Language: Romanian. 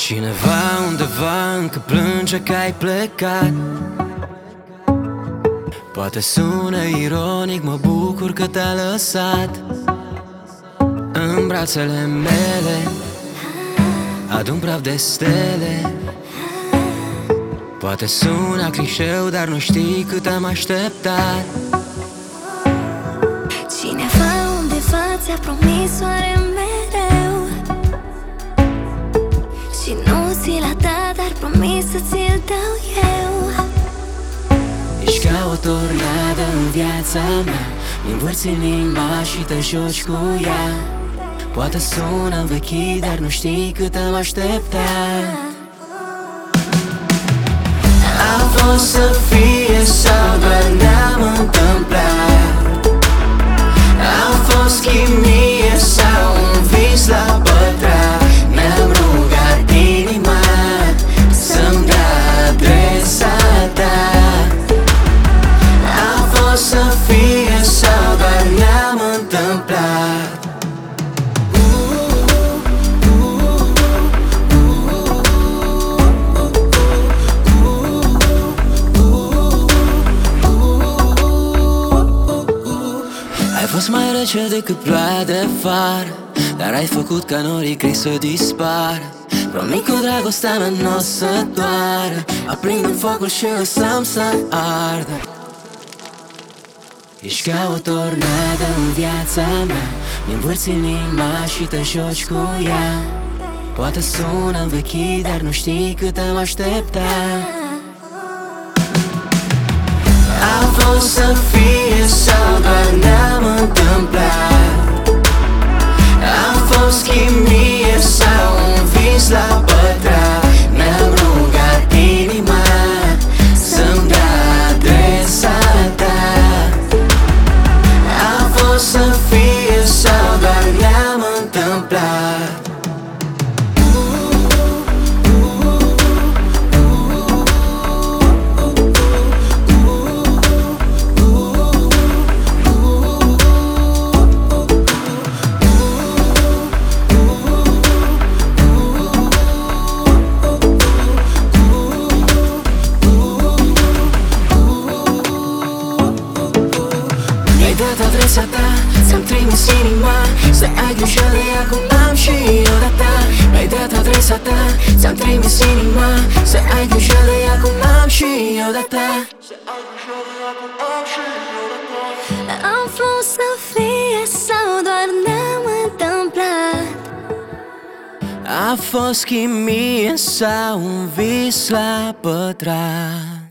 Cineva undeva încă plânge că ai plecat. Poate sună ironic, mă bucur că te-a lăsat. În brațele mele adun praf de stele. Poate sună clișeu, dar nu știi cât am așteptat. Cineva undeva ți-a promis soare mereu și nu ți l-a dat, dar promis să ți-l dau eu. Ești ca o tornadă în viața mea, mi-nvârți inima și te joci cu ea. Poate sună învechit, dar nu știi cât am așteptat. A fost să fie sau doar ne-am întâmplat? A fost chimie sau un vis la pătrat? Mi-am rugat inima să-mi dea adresa ta. A fost să fie sau doar ne-am întâmplat? Ai fost mai rece decât ploaia de vară, dar ai făcut ca norii gri să dispară. Promit cu dragostea mea n-o să doară. Aprindem focul și lăsăm să ardă. Ești ca o tornadă în viața mea, mi-nvârți inima și te joci cu ea. Poate sună învechit, dar nu știi cât am așteptat. A fost să fie sau doar ne-am întâmplat? A fost chimie sau un vis la pătrat? Mi-am rugat inima să-mi dea adresa ta. A fost să fie sau doar ne-am întâmplat? Adresa ta, ți-am trimis inima să ai grijă de ea cum am și eu de ta. Mi-ai dat adresa ta, ți-am trimis inima să ai grijă de ea cum am și eu de ta. Am vrut să fie sau doar ne-am întâmplat? A fost chimie sau un vis la pătrat?